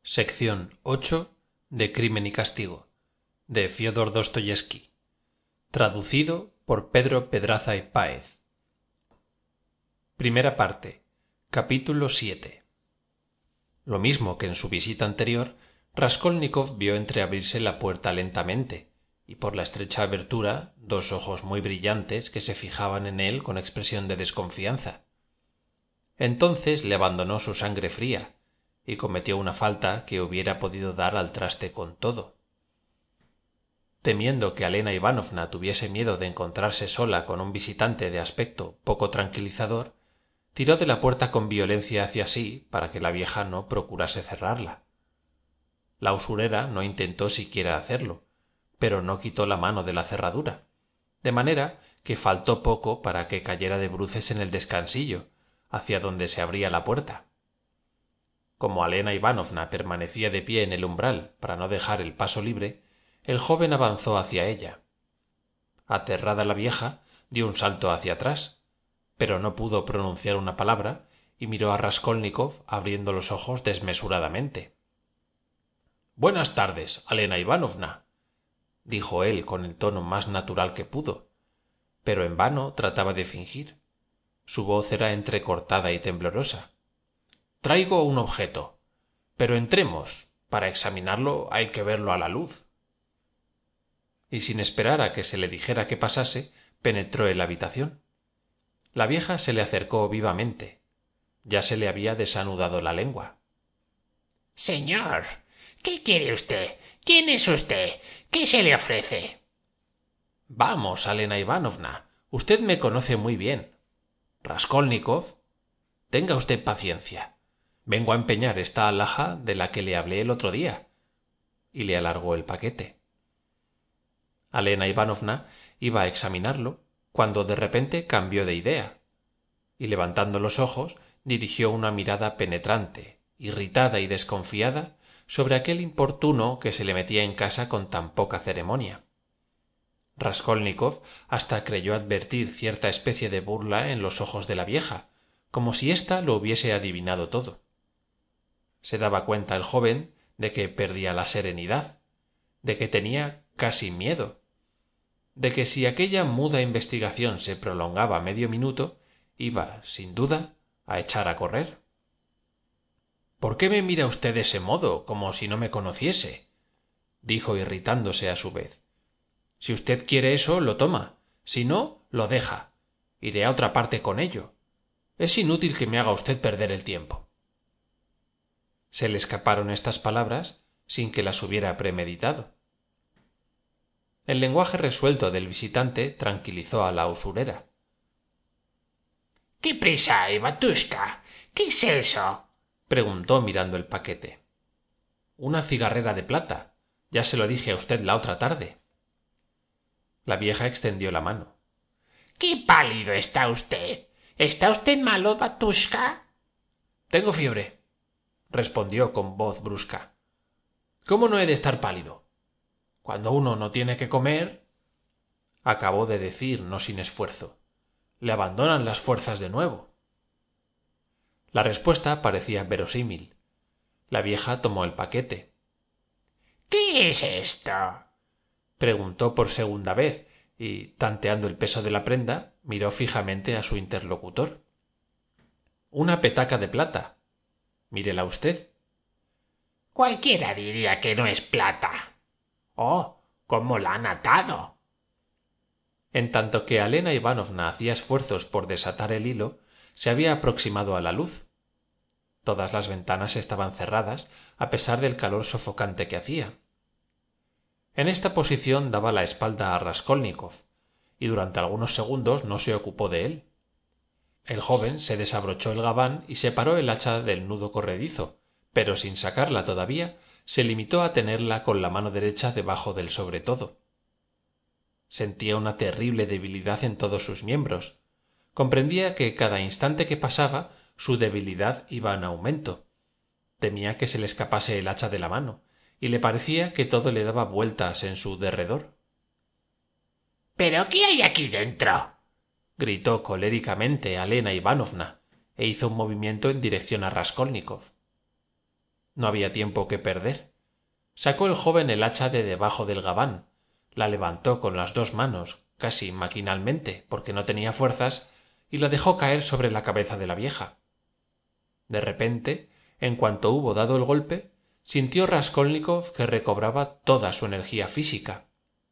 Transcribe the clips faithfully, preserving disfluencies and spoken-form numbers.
Sección ocho de Crimen y Castigo, de Fiódor Dostoyevski. Traducido por Pedro Pedraza y Páez. Primera parte. Capítulo siete. Lo mismo que en su visita anterior, Raskolnikov vio entreabrirse la puerta lentamente, y por la estrecha abertura dos ojos muy brillantes que se fijaban en él con expresión de desconfianza. Entonces le abandonó su sangre fría, y cometió una falta que hubiera podido dar al traste con todo. Temiendo que Elena Ivanovna tuviese miedo de encontrarse sola con un visitante de aspecto poco tranquilizador, tiró de la puerta con violencia hacia sí para que la vieja no procurase cerrarla. La usurera no intentó siquiera hacerlo, pero no quitó la mano de la cerradura, de manera que faltó poco para que cayera de bruces en el descansillo, hacia donde se abría la puerta. Como Elena Ivanovna permanecía de pie en el umbral para no dejar el paso libre, el joven avanzó hacia ella. Aterrada la vieja, dio un salto hacia atrás, pero no pudo pronunciar una palabra y miró a Raskolnikov abriendo los ojos desmesuradamente. «Buenas tardes, Elena Ivanovna», dijo él con el tono más natural que pudo, pero en vano trataba de fingir. Su voz era entrecortada y temblorosa. «Traigo un objeto, pero entremos. Para examinarlo hay que verlo a la luz». Y sin esperar a que se le dijera que pasase, penetró en la habitación. La vieja se le acercó vivamente. Ya se le había desanudado la lengua. «Señor, ¿qué quiere usted? ¿Quién es usted? ¿Qué se le ofrece?» «Vamos, Elena Ivanovna, usted me conoce muy bien. Raskolnikov, tenga usted paciencia. Vengo a empeñar esta alhaja de la que le hablé el otro día». Y le alargó el paquete. Elena Ivanovna iba a examinarlo cuando de repente cambió de idea, y levantando los ojos dirigió una mirada penetrante, irritada y desconfiada sobre aquel importuno que se le metía en casa con tan poca ceremonia. Raskolnikov hasta creyó advertir cierta especie de burla en los ojos de la vieja, como si ésta lo hubiese adivinado todo. Se daba cuenta el joven de que perdía la serenidad, de que tenía casi miedo, de que si aquella muda investigación se prolongaba medio minuto, iba, sin duda, a echar a correr. «¿Por qué me mira usted de ese modo, como si no me conociese?», dijo irritándose a su vez. «Si usted quiere eso, lo toma; si no, lo deja. Iré a otra parte con ello. Es inútil que me haga usted perder el tiempo». Se le escaparon estas palabras sin que las hubiera premeditado. El lenguaje resuelto del visitante tranquilizó a la usurera. «¿Qué prisa hay, Batushka? ¿Qué es eso?», preguntó mirando el paquete. «Una cigarrera de plata. Ya se lo dije a usted la otra tarde». La vieja extendió la mano. «¡Qué pálido está usted! ¿Está usted malo, Batushka?» «Tengo fiebre», respondió con voz brusca. «¿Cómo no he de estar pálido? Cuando uno no tiene que comer», acabó de decir no sin esfuerzo, «le abandonan las fuerzas de nuevo». La respuesta parecía verosímil. La vieja tomó el paquete. «¿Qué es esto?», preguntó por segunda vez y, tanteando el peso de la prenda, miró fijamente a su interlocutor. «Una petaca de plata. Mírela usted». «Cualquiera diría que no es plata. ¡Oh, cómo la han atado!». En tanto que Elena Ivanovna hacía esfuerzos por desatar el hilo, se había aproximado a la luz. Todas las ventanas estaban cerradas, a pesar del calor sofocante que hacía. En esta posición daba la espalda a Raskolnikov, y durante algunos segundos no se ocupó de él. El joven se desabrochó el gabán y separó el hacha del nudo corredizo, pero sin sacarla todavía, se limitó a tenerla con la mano derecha debajo del sobretodo. Sentía una terrible debilidad en todos sus miembros. Comprendía que cada instante que pasaba su debilidad iba en aumento. Temía que se le escapase el hacha de la mano, y le parecía que todo le daba vueltas en su derredor. «¿Pero qué hay aquí dentro?», gritó coléricamente Elena Ivanovna, e hizo un movimiento en dirección a Raskolnikov. No había tiempo que perder. Sacó el joven el hacha de debajo del gabán, la levantó con las dos manos, casi maquinalmente, porque no tenía fuerzas, y la dejó caer sobre la cabeza de la vieja. De repente, en cuanto hubo dado el golpe, sintió Raskolnikov que recobraba toda su energía física.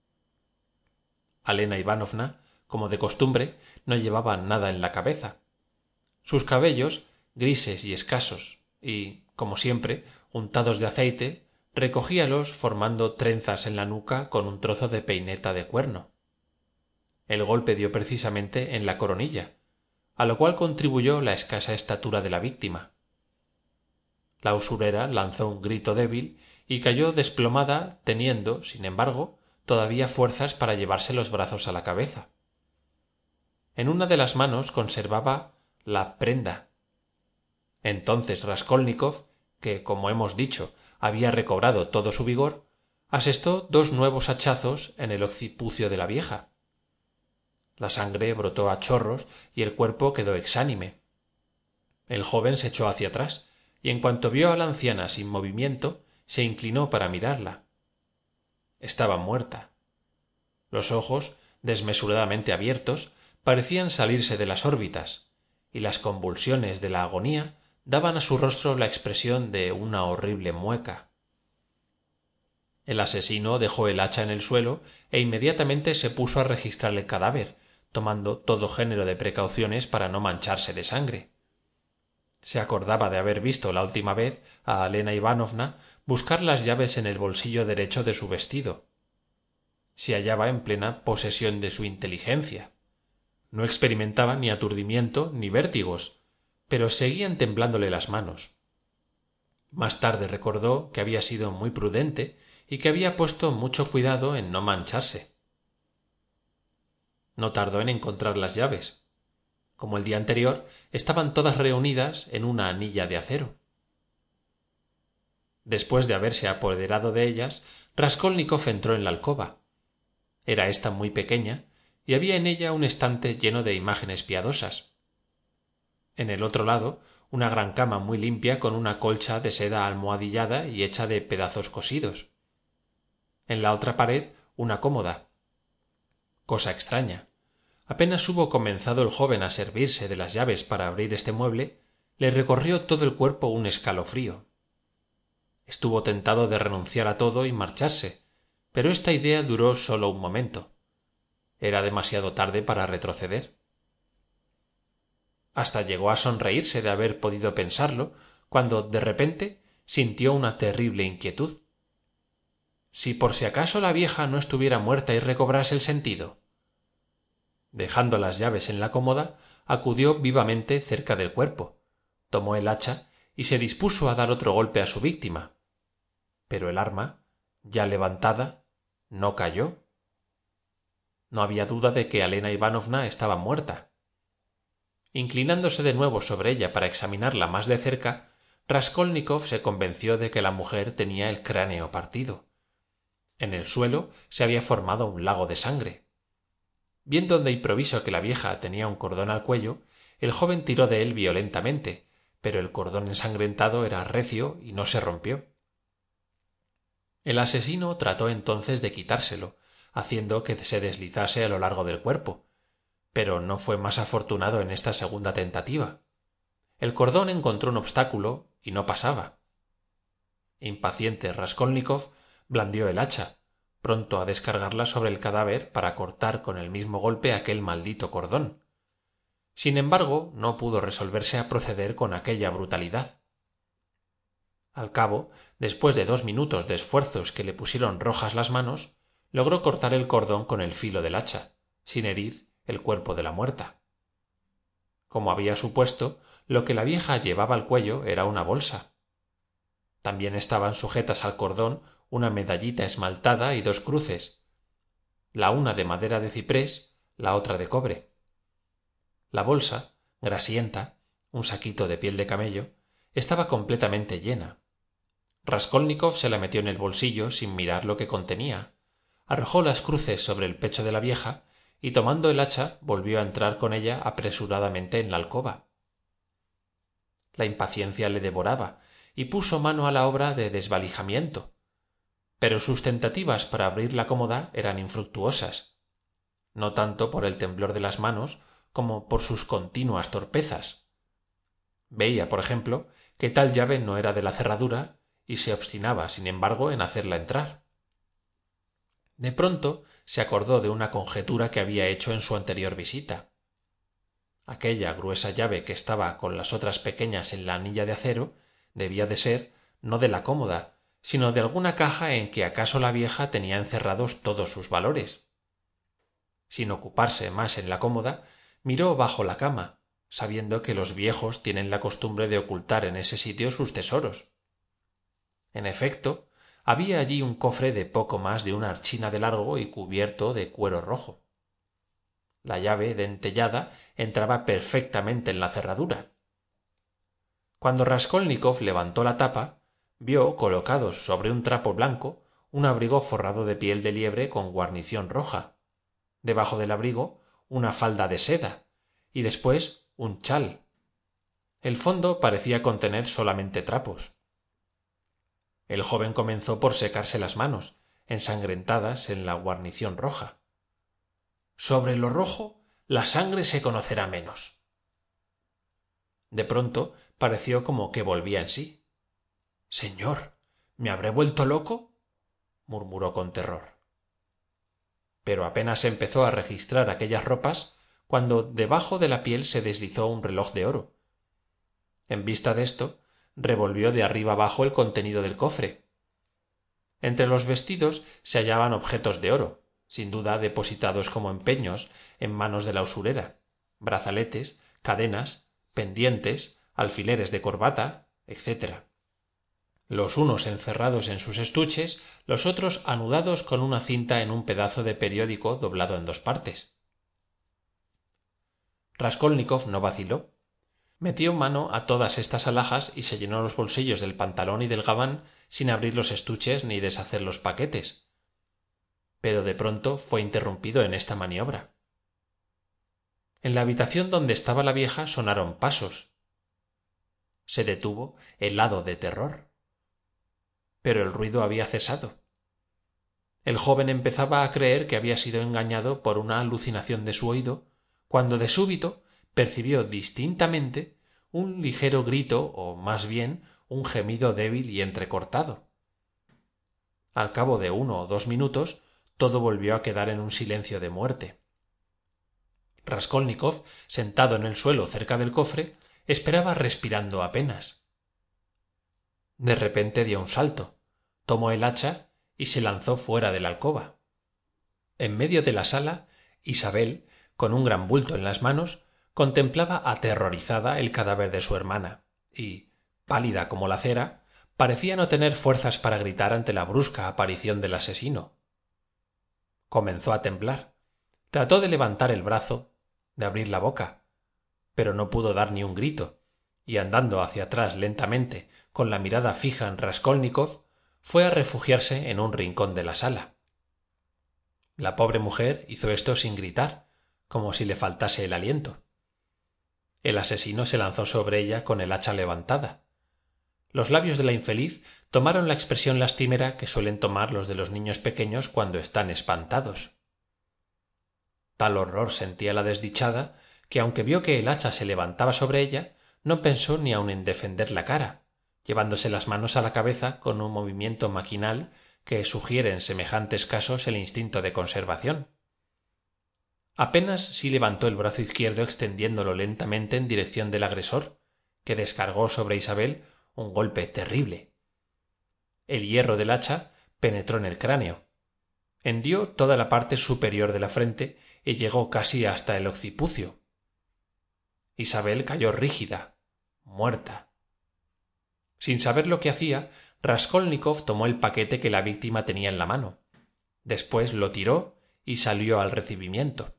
Alena Ivanovna, como de costumbre, no llevaba nada en la cabeza. Sus cabellos, grises y escasos, y, como siempre, untados de aceite, recogíalos formando trenzas en la nuca con un trozo de peineta de cuerno. El golpe dio precisamente en la coronilla, a lo cual contribuyó la escasa estatura de la víctima. La usurera lanzó un grito débil y cayó desplomada, teniendo, sin embargo, todavía fuerzas para llevarse los brazos a la cabeza. En una de las manos conservaba la prenda. Entonces Raskolnikov, que, como hemos dicho, había recobrado todo su vigor, asestó dos nuevos hachazos en el occipucio de la vieja. La sangre brotó a chorros y el cuerpo quedó exánime. El joven se echó hacia atrás, y en cuanto vio a la anciana sin movimiento, se inclinó para mirarla. Estaba muerta. Los ojos, desmesuradamente abiertos, parecían salirse de las órbitas, y las convulsiones de la agonía daban a su rostro la expresión de una horrible mueca. El asesino dejó el hacha en el suelo e inmediatamente se puso a registrar el cadáver, tomando todo género de precauciones para no mancharse de sangre. Se acordaba de haber visto la última vez a Alena Ivanovna buscar las llaves en el bolsillo derecho de su vestido. Se hallaba en plena posesión de su inteligencia. No experimentaba ni aturdimiento ni vértigos, pero seguían temblándole las manos. Más tarde recordó que había sido muy prudente y que había puesto mucho cuidado en no mancharse. No tardó en encontrar las llaves. Como el día anterior, estaban todas reunidas en una anilla de acero. Después de haberse apoderado de ellas, Raskolnikov entró en la alcoba. Era ésta muy pequeña y había en ella un estante lleno de imágenes piadosas. En el otro lado, una gran cama muy limpia con una colcha de seda almohadillada y hecha de pedazos cosidos. En la otra pared, una cómoda. Cosa extraña. Apenas hubo comenzado el joven a servirse de las llaves para abrir este mueble, le recorrió todo el cuerpo un escalofrío. Estuvo tentado de renunciar a todo y marcharse, pero esta idea duró sólo un momento. Era demasiado tarde para retroceder. Hasta llegó a sonreírse de haber podido pensarlo, cuando de repente sintió una terrible inquietud. Si por si acaso la vieja no estuviera muerta y recobrase el sentido. Dejando las llaves en la cómoda, acudió vivamente cerca del cuerpo, tomó el hacha y se dispuso a dar otro golpe a su víctima. Pero el arma, ya levantada, no cayó. No había duda de que Alena Ivanovna estaba muerta. Inclinándose de nuevo sobre ella para examinarla más de cerca, Raskolnikov se convenció de que la mujer tenía el cráneo partido. En el suelo se había formado un lago de sangre. Viendo de improviso que la vieja tenía un cordón al cuello, el joven tiró de él violentamente, pero el cordón ensangrentado era recio y no se rompió. El asesino trató entonces de quitárselo, haciendo que se deslizase a lo largo del cuerpo, pero no fue más afortunado en esta segunda tentativa. El cordón encontró un obstáculo y no pasaba. Impaciente, Raskolnikov blandió el hacha, pronto a descargarla sobre el cadáver para cortar con el mismo golpe aquel maldito cordón. Sin embargo, no pudo resolverse a proceder con aquella brutalidad. Al cabo, después de dos minutos de esfuerzos que le pusieron rojas las manos, logró cortar el cordón con el filo del hacha, sin herir el cuerpo de la muerta. Como había supuesto, lo que la vieja llevaba al cuello era una bolsa. También estaban sujetas al cordón una medallita esmaltada y dos cruces, la una de madera de ciprés, la otra de cobre. La bolsa, grasienta, un saquito de piel de camello, estaba completamente llena. Raskolnikov se la metió en el bolsillo sin mirar lo que contenía, arrojó las cruces sobre el pecho de la vieja y tomando el hacha volvió a entrar con ella apresuradamente en la alcoba. La impaciencia le devoraba y puso mano a la obra de desvalijamiento, pero sus tentativas para abrir la cómoda eran infructuosas, no tanto por el temblor de las manos como por sus continuas torpezas. Veía, por ejemplo, que tal llave no era de la cerradura y se obstinaba, sin embargo, en hacerla entrar. De pronto se acordó de una conjetura que había hecho en su anterior visita. Aquella gruesa llave que estaba con las otras pequeñas en la anilla de acero debía de ser, no de la cómoda, sino de alguna caja en que acaso la vieja tenía encerrados todos sus valores. Sin ocuparse más en la cómoda, miró bajo la cama, sabiendo que los viejos tienen la costumbre de ocultar en ese sitio sus tesoros. En efecto, había allí un cofre de poco más de una archina de largo y cubierto de cuero rojo. La llave dentellada entraba perfectamente en la cerradura. Cuando Raskolnikov levantó la tapa, vio colocados sobre un trapo blanco un abrigo forrado de piel de liebre con guarnición roja, debajo del abrigo una falda de seda y después un chal. El fondo parecía contener solamente trapos. El joven comenzó por secarse las manos, ensangrentadas en la guarnición roja. Sobre lo rojo la sangre se conocerá menos. De pronto pareció como que volvía en sí. Señor, ¿me habré vuelto loco?, murmuró con terror. Pero apenas empezó a registrar aquellas ropas cuando debajo de la piel se deslizó un reloj de oro. En vista de esto, revolvió de arriba abajo el contenido del cofre. Entre los vestidos se hallaban objetos de oro, sin duda depositados como empeños en manos de la usurera, brazaletes, cadenas, pendientes, alfileres de corbata, etcétera. Los unos encerrados en sus estuches, los otros anudados con una cinta en un pedazo de periódico doblado en dos partes. Raskolnikov no vaciló. Metió mano a todas estas alhajas y se llenó los bolsillos del pantalón y del gabán sin abrir los estuches ni deshacer los paquetes. Pero de pronto fue interrumpido en esta maniobra. En la habitación donde estaba la vieja sonaron pasos. Se detuvo helado de terror. Pero el ruido había cesado. El joven empezaba a creer que había sido engañado por una alucinación de su oído, cuando de súbito percibió distintamente un ligero grito o más bien un gemido débil y entrecortado. Al cabo de uno o dos minutos todo volvió a quedar en un silencio de muerte. Raskolnikov, sentado en el suelo cerca del cofre, esperaba respirando apenas. De repente dio un salto, tomó el hacha y se lanzó fuera de la alcoba. En medio de la sala, Isabel, con un gran bulto en las manos, contemplaba aterrorizada el cadáver de su hermana y, pálida como la cera, parecía no tener fuerzas para gritar ante la brusca aparición del asesino. Comenzó a temblar, trató de levantar el brazo, de abrir la boca, pero no pudo dar ni un grito, y andando hacia atrás lentamente, con la mirada fija en Raskolnikov, fue a refugiarse en un rincón de la sala. La pobre mujer hizo esto sin gritar, como si le faltase el aliento. El asesino se lanzó sobre ella con el hacha levantada. Los labios de la infeliz tomaron la expresión lastimera que suelen tomar los de los niños pequeños cuando están espantados. Tal horror sentía la desdichada que, aunque vio que el hacha se levantaba sobre ella, no pensó ni aun en defender la cara, llevándose las manos a la cabeza con un movimiento maquinal que sugiere en semejantes casos el instinto de conservación. Apenas sí levantó el brazo izquierdo extendiéndolo lentamente en dirección del agresor, que descargó sobre Isabel un golpe terrible. El hierro del hacha penetró en el cráneo, hendió toda la parte superior de la frente y llegó casi hasta el occipucio. Isabel cayó rígida, muerta. Sin saber lo que hacía, Raskolnikov tomó el paquete que la víctima tenía en la mano. Después lo tiró y salió al recibimiento.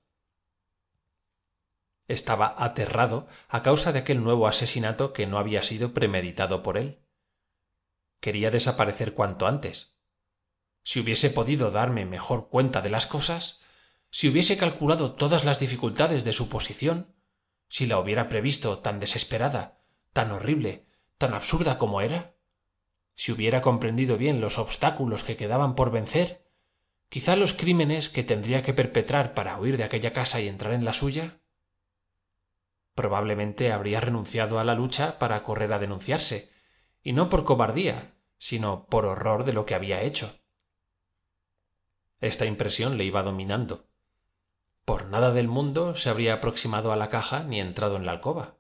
Estaba aterrado a causa de aquel nuevo asesinato que no había sido premeditado por él. Quería desaparecer cuanto antes. Si hubiese podido darme mejor cuenta de las cosas, si hubiese calculado todas las dificultades de su posición, si la hubiera previsto tan desesperada, tan horrible, tan absurda como era, Si hubiera comprendido bien los obstáculos que quedaban por vencer, quizá los crímenes que tendría que perpetrar para huir de aquella casa y entrar en la suya. Probablemente habría renunciado a la lucha para correr a denunciarse, y no por cobardía, sino por horror de lo que había hecho. Esta impresión le iba dominando. Por nada del mundo se habría aproximado a la caja ni entrado en la alcoba.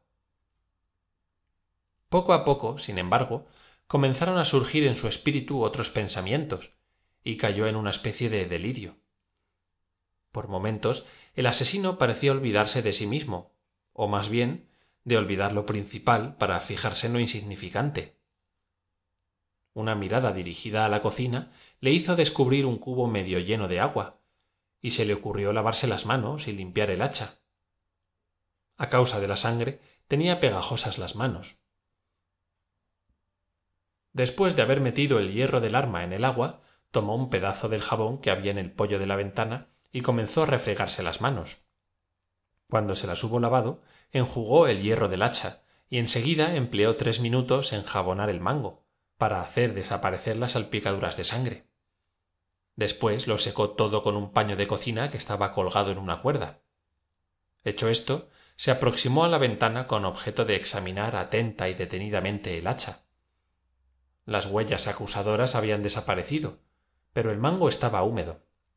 Poco a poco, sin embargo, comenzaron a surgir en su espíritu otros pensamientos, y cayó en una especie de delirio. Por momentos el asesino parecía olvidarse de sí mismo, o más bien de olvidar lo principal para fijarse en lo insignificante. Una mirada dirigida a la cocina le hizo descubrir un cubo medio lleno de agua, y se le ocurrió lavarse las manos y limpiar el hacha. A causa de la sangre tenía pegajosas las manos. Después de haber metido el hierro del arma en el agua, tomó un pedazo del jabón que había en el poyo de la ventana y comenzó a refregarse las manos. Cuando se las hubo lavado, enjugó el hierro del hacha y enseguida empleó tres minutos en jabonar el mango, para hacer desaparecer las salpicaduras de sangre. Después lo secó todo con un paño de cocina que estaba colgado en una cuerda. Hecho esto, se aproximó a la ventana con objeto de examinar atenta y detenidamente el hacha. Las huellas acusadoras habían desaparecido, pero el mango estaba húmedo.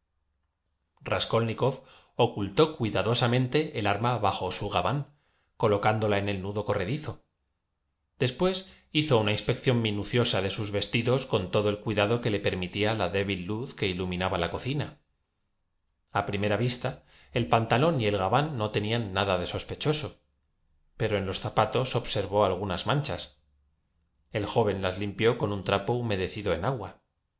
Raskolnikov ocultó cuidadosamente el arma bajo su gabán, colocándola en el nudo corredizo. Después hizo una inspección minuciosa de sus vestidos con todo el cuidado que le permitía la débil luz que iluminaba la cocina. A primera vista, el pantalón y el gabán no tenían nada de sospechoso, pero en los zapatos observó algunas manchas. El joven las limpió con un trapo humedecido en agua.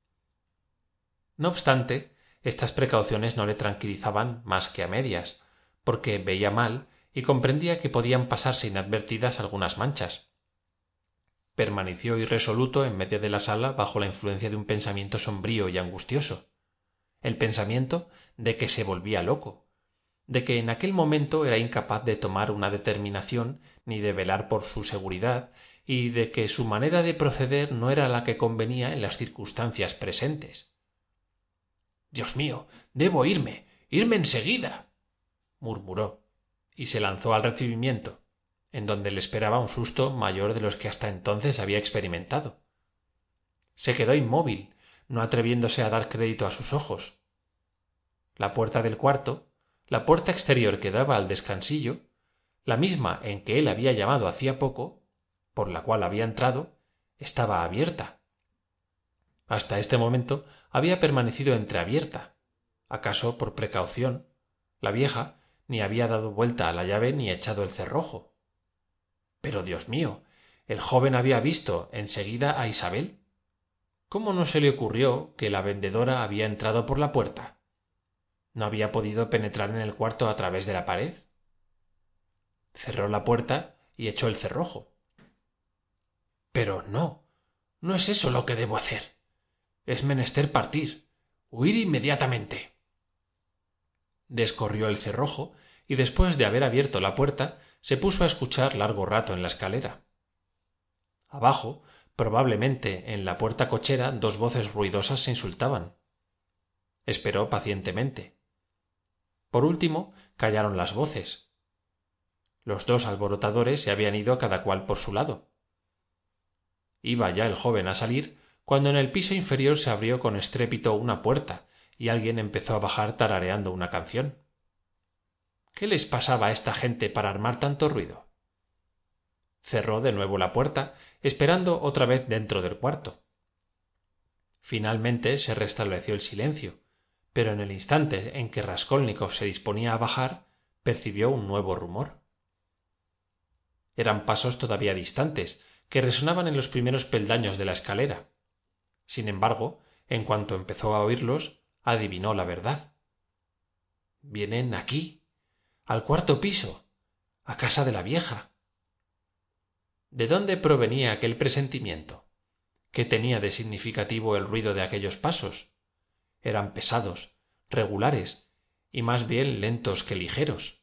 No obstante, estas precauciones no le tranquilizaban más que a medias, porque veía mal y comprendía que podían pasarse inadvertidas algunas manchas. Permaneció irresoluto en medio de la sala bajo la influencia de un pensamiento sombrío y angustioso, el pensamiento de que se volvía loco, de que en aquel momento era incapaz de tomar una determinación ni de velar por su seguridad, y de que su manera de proceder no era la que convenía en las circunstancias presentes. «Dios mío, debo irme, irme enseguida», murmuró, y se lanzó al recibimiento, en donde le esperaba un susto mayor de los que hasta entonces había experimentado. Se quedó inmóvil, no atreviéndose a dar crédito a sus ojos. La puerta del cuarto, la puerta exterior que daba al descansillo, la misma en que él había llamado hacía poco, por la cual había entrado, estaba abierta. Hasta este momento había permanecido entreabierta. Acaso por precaución, la vieja ni había dado vuelta a la llave ni echado el cerrojo. Pero, Dios mío, ¿el joven había visto enseguida a Isabel? ¿Cómo no se le ocurrió que la vendedora había entrado por la puerta? ¿No había podido penetrar en el cuarto a través de la pared? Cerró la puerta y echó el cerrojo. Pero no, no es eso lo que debo hacer. Es menester partir, huir inmediatamente. Descorrió el cerrojo y después de haber abierto la puerta se puso a escuchar largo rato en la escalera. Abajo, probablemente en la puerta cochera, dos voces ruidosas se insultaban. Esperó pacientemente. Por último callaron las voces. Los dos alborotadores se habían ido cada cual por su lado. Iba ya el joven a salir cuando en el piso inferior se abrió con estrépito una puerta y alguien empezó a bajar tarareando una canción. ¿Qué les pasaba a esta gente para armar tanto ruido? Cerró de nuevo la puerta, esperando otra vez dentro del cuarto. Finalmente se restableció el silencio, pero en el instante en que Raskolnikov se disponía a bajar, percibió un nuevo rumor. Eran pasos todavía distantes, que resonaban en los primeros peldaños de la escalera. Sin embargo, en cuanto empezó a oírlos, adivinó la verdad. «Vienen aquí, al cuarto piso, a casa de la vieja». ¿De dónde provenía aquel presentimiento? ¿Qué tenía de significativo el ruido de aquellos pasos? Eran pesados, regulares y más bien lentos que ligeros.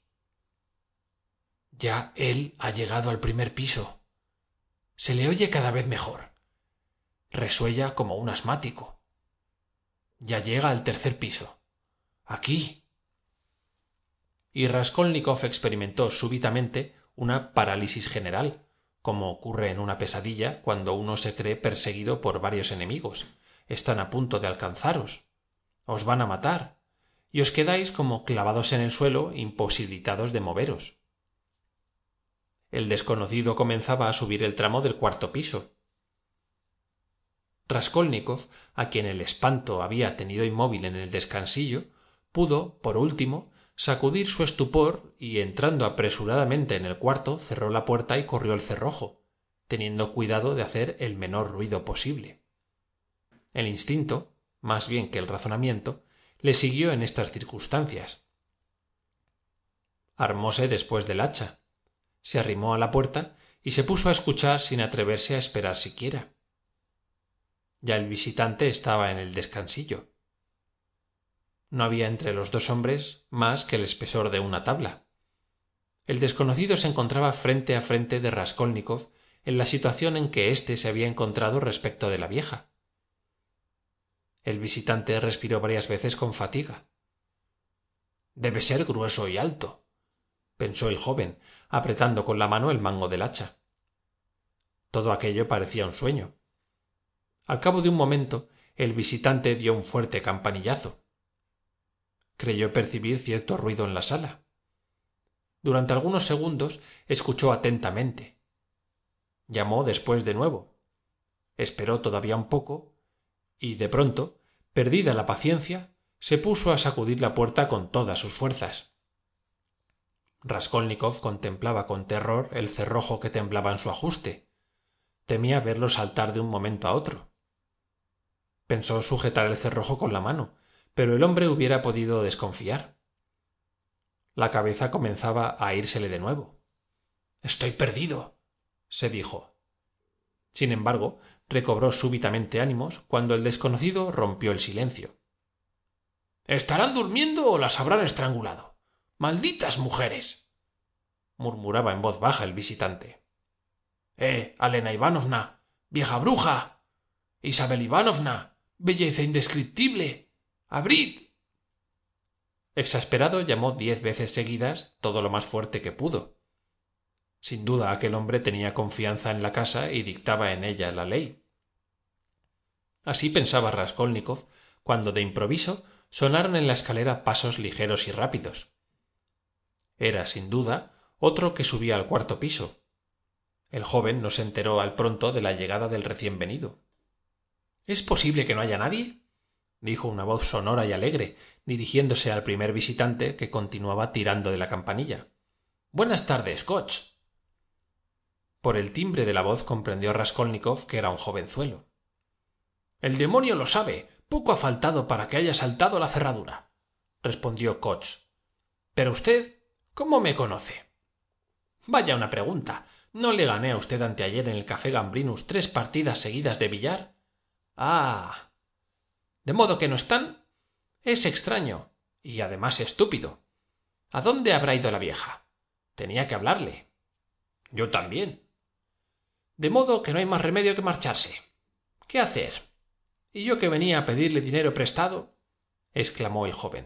«Ya él ha llegado al primer piso. Se le oye cada vez mejor. Resuella como un asmático. Ya llega al tercer piso. Aquí. Y Raskolnikov experimentó súbitamente una parálisis general, como ocurre en una pesadilla cuando uno se cree perseguido por varios enemigos. Están a punto de alcanzaros. Os van a matar. Y os quedáis como clavados en el suelo, imposibilitados de moveros. El desconocido comenzaba a subir el tramo del cuarto piso. Raskolnikov, a quien el espanto había tenido inmóvil en el descansillo, pudo, por último, sacudir su estupor y, entrando apresuradamente en el cuarto, cerró la puerta y corrió el cerrojo, teniendo cuidado de hacer el menor ruido posible. El instinto, más bien que el razonamiento, le siguió en estas circunstancias. Armóse después del hacha, se arrimó a la puerta y se puso a escuchar sin atreverse a esperar siquiera. Ya el visitante estaba en el descansillo. No había entre los dos hombres más que el espesor de una tabla. El desconocido se encontraba frente a frente de Raskolnikov en la situación en que éste se había encontrado respecto de la vieja. El visitante respiró varias veces con fatiga. Debe ser grueso y alto, pensó el joven, apretando con la mano el mango del hacha. Todo aquello parecía un sueño. Al cabo de un momento, el visitante dio un fuerte campanillazo. Creyó percibir cierto ruido en la sala. Durante algunos segundos escuchó atentamente. Llamó después de nuevo. Esperó todavía un poco y, de pronto, perdida la paciencia, se puso a sacudir la puerta con todas sus fuerzas. Raskolnikov contemplaba con terror el cerrojo que temblaba en su ajuste. Temía verlo saltar de un momento a otro. Pensó sujetar el cerrojo con la mano, pero el hombre hubiera podido desconfiar. La cabeza comenzaba a írsele de nuevo. «Estoy perdido», se dijo. Sin embargo, recobró súbitamente ánimos cuando el desconocido rompió el silencio. «¿Estarán durmiendo o las habrán estrangulado? ¡Malditas mujeres!», murmuraba en voz baja el visitante. «Eh, Alena Ivanovna, vieja bruja. Isabel Ivanovna, belleza indescriptible. ¡Abrid!». Exasperado llamó diez veces seguidas todo lo más fuerte que pudo. Sin duda aquel hombre tenía confianza en la casa y dictaba en ella la ley. Así pensaba Raskolnikov cuando de improviso sonaron en la escalera pasos ligeros y rápidos. Era, sin duda, otro que subía al cuarto piso. El joven no se enteró al pronto de la llegada del recién venido. «¿Es posible que no haya nadie?», dijo una voz sonora y alegre, dirigiéndose al primer visitante que continuaba tirando de la campanilla. «Buenas tardes, Koch». Por el timbre de la voz comprendió Raskolnikov que era un jovenzuelo. «El demonio lo sabe. Poco ha faltado para que haya saltado la cerradura», respondió Koch. «Pero usted, ¿cómo me conoce?». «Vaya una pregunta. ¿No le gané a usted anteayer en el café Gambrinus tres partidas seguidas de billar?». «Ah. ¿De modo que no están?». «Es extraño. Y además estúpido. ¿A dónde habrá ido la vieja? Tenía que hablarle». «Yo también». «De modo que no hay más remedio que marcharse. ¿Qué hacer? ¿Y yo que venía a pedirle dinero prestado?», exclamó el joven.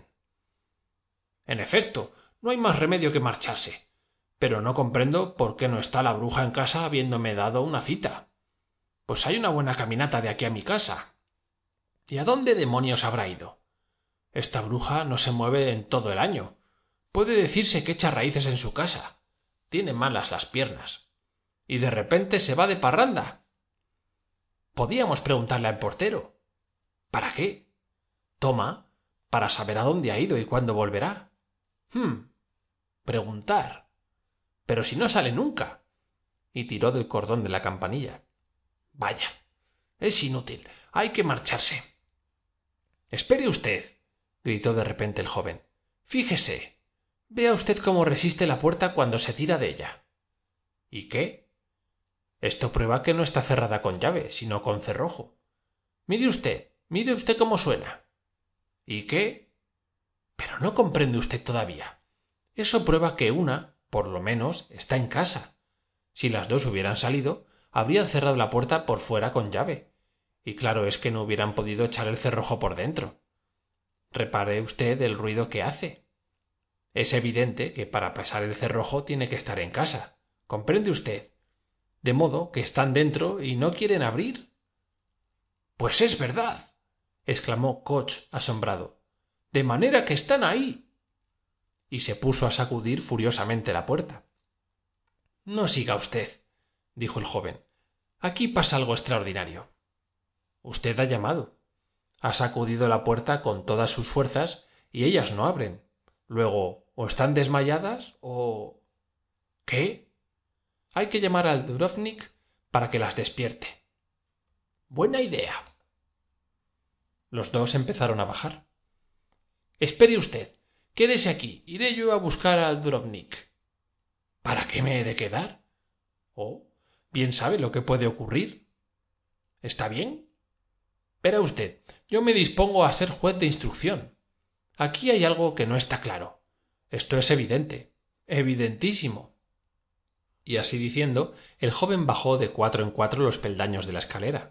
«En efecto, no hay más remedio que marcharse. Pero no comprendo por qué no está la bruja en casa habiéndome dado una cita. Pues hay una buena caminata de aquí a mi casa. ¿Y a dónde demonios habrá ido? Esta bruja no se mueve en todo el año. Puede decirse que echa raíces en su casa. Tiene malas las piernas. Y de repente se va de parranda. Podíamos preguntarle al portero». «¿Para qué?». «Toma, para saber a dónde ha ido y cuándo volverá». «Hm. Preguntar. Pero si no sale nunca». Y tiró del cordón de la campanilla. «Vaya. Es inútil. Hay que marcharse». «Espere usted», gritó de repente el joven. «Fíjese. Vea usted cómo resiste la puerta cuando se tira de ella». «¿Y qué?». «Esto prueba que no está cerrada con llave, sino con cerrojo. Mire usted, mire usted cómo suena». «¿Y qué?». «Pero no comprende usted todavía. Eso prueba que una, por lo menos, está en casa. Si las dos hubieran salido, habrían cerrado la puerta por fuera con llave. y claro es que no hubieran podido echar el cerrojo por dentro. Repare usted el ruido que hace. Es evidente que para pasar el cerrojo tiene que estar en casa. ¿Comprende usted? De modo que están dentro y no quieren abrir. Pues es verdad, exclamó Koch asombrado. De manera que están ahí. Y se puso a sacudir furiosamente la puerta. No siga usted, dijo el joven. Aquí pasa algo extraordinario. Usted ha llamado. Ha sacudido la puerta con todas sus fuerzas y ellas no abren. Luego, o están desmayadas o... ¿Qué? Hay que llamar al Dubrovnik para que las despierte. Buena idea. Los dos empezaron a bajar. Espere usted. Quédese aquí. Iré yo a buscar al Dubrovnik. ¿Para qué me he de quedar? Oh, bien sabe lo que puede ocurrir. ¿Está bien? Verá usted, yo me dispongo a ser juez de instrucción. Aquí hay algo que no está claro. Esto es evidente, evidentísimo. Y así diciendo, el joven bajó de cuatro en cuatro los peldaños de la escalera.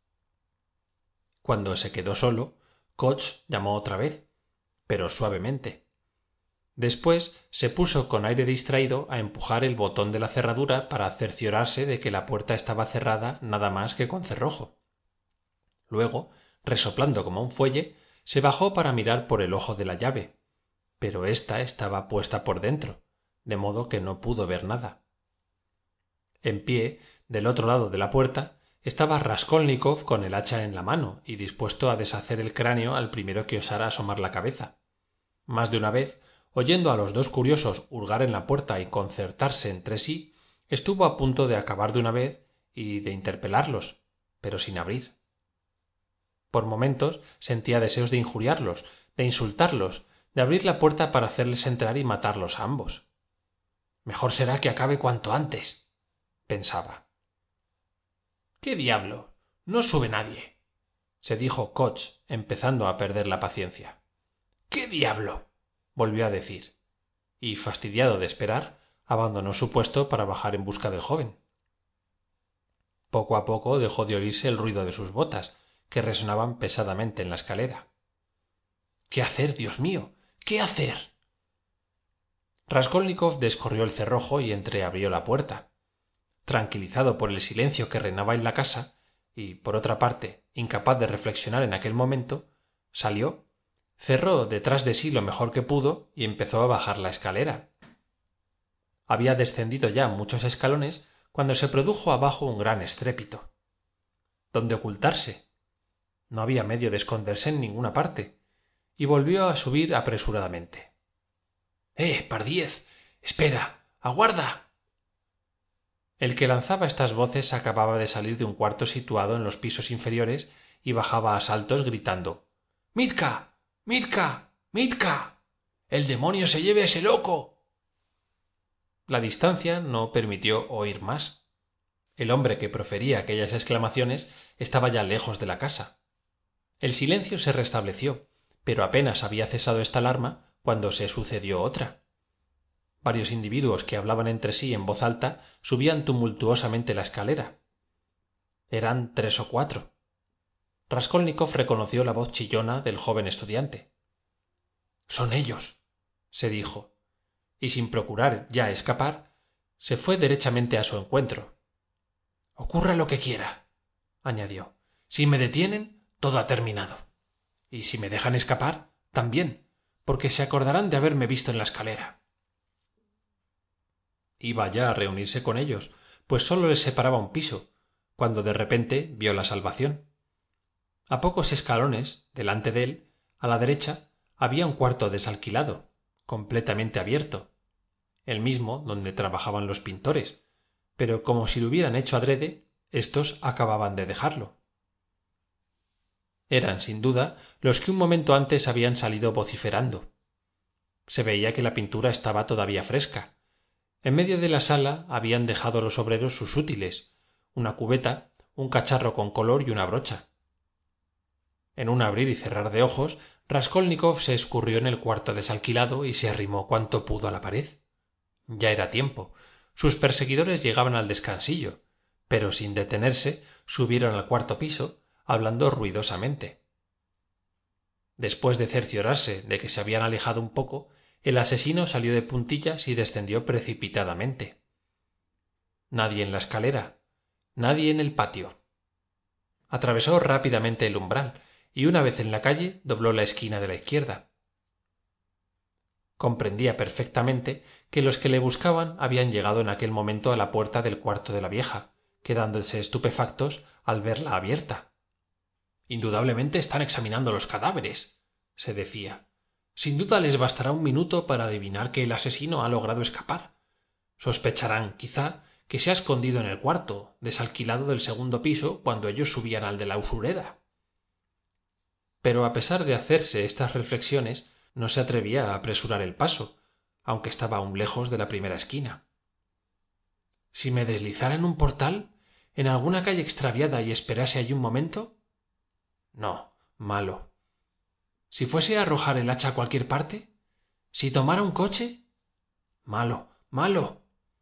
Cuando se quedó solo, Koch llamó otra vez, pero suavemente. Después se puso con aire distraído a empujar el botón de la cerradura para cerciorarse de que la puerta estaba cerrada nada más que con cerrojo. Luego, resoplando como un fuelle, se bajó para mirar por el ojo de la llave, pero ésta estaba puesta por dentro, de modo que no pudo ver nada. En pie, del otro lado de la puerta, estaba Raskolnikov con el hacha en la mano y dispuesto a deshacer el cráneo al primero que osara asomar la cabeza. Más de una vez, oyendo a los dos curiosos hurgar en la puerta y concertarse entre sí, estuvo a punto de acabar de una vez y de interpelarlos, pero sin abrir. Por momentos sentía deseos de injuriarlos, de insultarlos, de abrir la puerta para hacerles entrar y matarlos a ambos. Mejor será que acabe cuanto antes, pensaba. ¿Qué diablo? No sube nadie, se dijo Koch, empezando a perder la paciencia. ¿Qué diablo? Volvió a decir, y, fastidiado de esperar, abandonó su puesto para bajar en busca del joven. Poco a poco dejó de oírse el ruido de sus botas, que resonaban pesadamente en la escalera. ¿Qué hacer, Dios mío? ¿Qué hacer? Raskolnikov descorrió el cerrojo y entreabrió la puerta. Tranquilizado por el silencio que reinaba en la casa, y, por otra parte, incapaz de reflexionar en aquel momento, salió, cerró detrás de sí lo mejor que pudo y empezó a bajar la escalera. Había descendido ya muchos escalones cuando se produjo abajo un gran estrépito. ¿Dónde ocultarse? No había medio de esconderse en ninguna parte, y volvió a subir apresuradamente. ¡Eh, pardiez! ¡Espera! ¡Aguarda! El que lanzaba estas voces acababa de salir de un cuarto situado en los pisos inferiores y bajaba a saltos gritando «¡Mitka! ¡Mitka! ¡Mitka! ¡El demonio se lleve a ese loco!». La distancia no permitió oír más. El hombre que profería aquellas exclamaciones estaba ya lejos de la casa. El silencio se restableció, pero apenas había cesado esta alarma cuando se sucedió otra. Varios individuos que hablaban entre sí en voz alta subían tumultuosamente la escalera. Eran tres o cuatro. Raskolnikov reconoció la voz chillona del joven estudiante. «Son ellos», se dijo, y sin procurar ya escapar, se fue derechamente a su encuentro. «Ocurra lo que quiera», añadió. «Si me detienen, todo ha terminado. Y si me dejan escapar, también, porque se acordarán de haberme visto en la escalera». Iba ya a reunirse con ellos, pues sólo les separaba un piso, cuando de repente vio la salvación. A pocos escalones, delante de él, a la derecha, había un cuarto desalquilado, completamente abierto, el mismo donde trabajaban los pintores, pero como si lo hubieran hecho adrede, éstos acababan de dejarlo. Eran, sin duda, los que un momento antes habían salido vociferando. Se veía que la pintura estaba todavía fresca. En medio de la sala habían dejado los obreros sus útiles, una cubeta, un cacharro con color y una brocha. En un abrir y cerrar de ojos, Raskolnikov se escurrió en el cuarto desalquilado y se arrimó cuanto pudo a la pared. Ya era tiempo. Sus perseguidores llegaban al descansillo, pero sin detenerse subieron al cuarto piso, hablando ruidosamente. Después de cerciorarse de que se habían alejado un poco, el asesino salió de puntillas y descendió precipitadamente. Nadie en la escalera, nadie en el patio. Atravesó rápidamente el umbral y una vez en la calle dobló la esquina de la izquierda. Comprendía perfectamente que los que le buscaban habían llegado en aquel momento a la puerta del cuarto de la vieja, quedándose estupefactos al verla abierta. Indudablemente están examinando los cadáveres, se decía. Sin duda les bastará un minuto para adivinar que el asesino ha logrado escapar. Sospecharán, quizá, que se ha escondido en el cuarto, desalquilado del segundo piso, cuando ellos subían al de la usurera. Pero a pesar de hacerse estas reflexiones, no se atrevía a apresurar el paso, aunque estaba aún lejos de la primera esquina. ¿Si me deslizara en un portal, en alguna calle extraviada y esperase allí un momento? No, malo. ¿Si fuese a arrojar el hacha a cualquier parte? ¿Si tomara un coche? Malo, malo.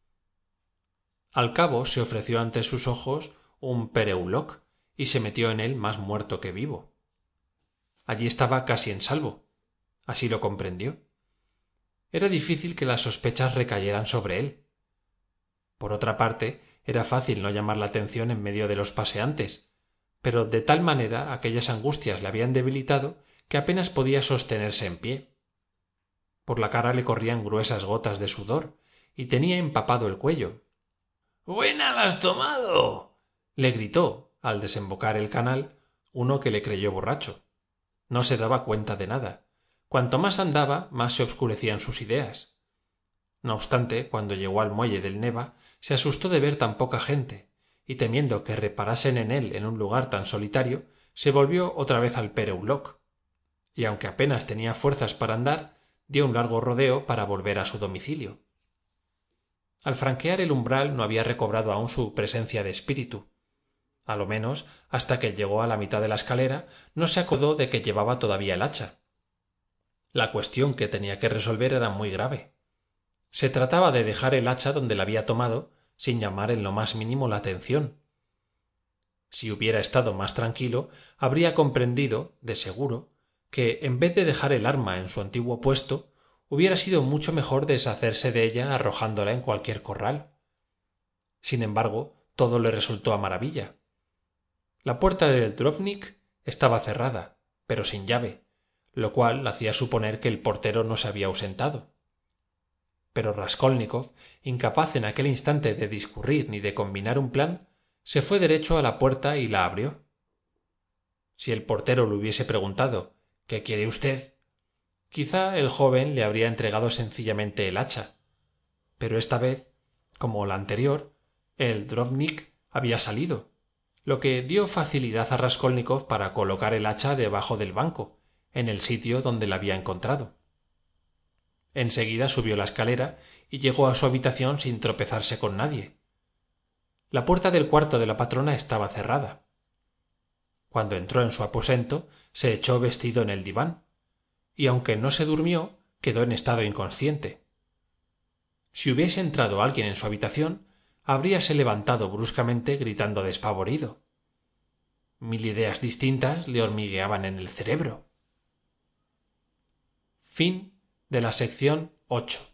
Al cabo se ofreció ante sus ojos un Pere-Ulock y se metió en él más muerto que vivo. Allí estaba casi en salvo. Así lo comprendió. Era difícil que las sospechas recayeran sobre él. Por otra parte, era fácil no llamar la atención en medio de los paseantes, pero de tal manera aquellas angustias le habían debilitado que apenas podía sostenerse en pie. Por la cara le corrían gruesas gotas de sudor y tenía empapado el cuello. —¡Buena la has tomado! —le gritó, al desembocar el canal, uno que le creyó borracho. No se daba cuenta de nada. Cuanto más andaba, más se obscurecían sus ideas. No obstante, cuando llegó al muelle del Neva, se asustó de ver tan poca gente, y temiendo que reparasen en él en un lugar tan solitario, se volvió otra vez al Pere-Ulock, y aunque apenas tenía fuerzas para andar, dio un largo rodeo para volver a su domicilio. Al franquear el umbral no había recobrado aún su presencia de espíritu. A lo menos, hasta que llegó a la mitad de la escalera, no se acordó de que llevaba todavía el hacha. La cuestión que tenía que resolver era muy grave. Se trataba de dejar el hacha donde la había tomado, sin llamar en lo más mínimo la atención. Si hubiera estado más tranquilo, habría comprendido, de seguro, que, en vez de dejar el arma en su antiguo puesto, hubiera sido mucho mejor deshacerse de ella arrojándola en cualquier corral. Sin embargo, todo le resultó a maravilla. La puerta del Drovnik estaba cerrada, pero sin llave, lo cual hacía suponer que el portero no se había ausentado. Pero Raskolnikov, incapaz en aquel instante de discurrir ni de combinar un plan, se fue derecho a la puerta y la abrió. Si el portero le hubiese preguntado «¿Qué quiere usted?», quizá el joven le habría entregado sencillamente el hacha, pero esta vez, como la anterior, el Drovnik había salido, lo que dio facilidad a Raskolnikov para colocar el hacha debajo del banco, en el sitio donde la había encontrado. En seguida subió la escalera y llegó a su habitación sin tropezarse con nadie. La puerta del cuarto de la patrona estaba cerrada. Cuando entró en su aposento, se echó vestido en el diván, y aunque no se durmió, quedó en estado inconsciente. Si hubiese entrado alguien en su habitación, habríase levantado bruscamente gritando despavorido. Mil ideas distintas le hormigueaban en el cerebro. Fin de la sección ocho.